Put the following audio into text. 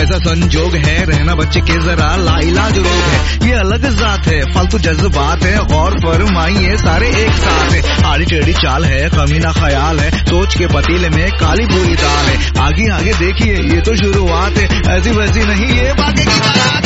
कैसा संजोग है, रहना बच्चे के जरा लाइलाज रोग है। ये अलग जात है, फालतू जज्बात है, गौर फरमाइए सारे एक साथ है। आड़ी टेढ़ी चाल है, कमीना ख्याल है, सोच के पतीले में काली पूरी दाल है। आगे आगे देखिए ये तो शुरुआत है, ऐसी वैसी नहीं ये बातें की बात है।